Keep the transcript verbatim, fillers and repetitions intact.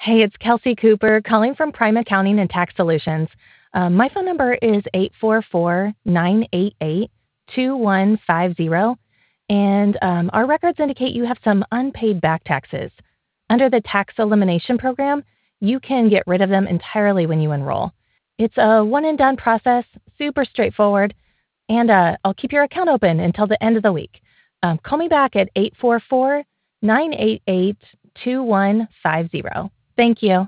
Hey, it's Kelsey Cooper calling from Prime Accounting and Tax Solutions. Um, my phone number is eight four four, nine eight eight, two one five zero, and um, our records indicate you have some unpaid back taxes. Under the Tax Elimination Program, you can get rid of them entirely when you enroll. It's a one and done process, super straightforward, and uh, I'll keep your account open until the end of the week. Um, call me back at eight four four, nine eight eight, two one five zero. Thank you.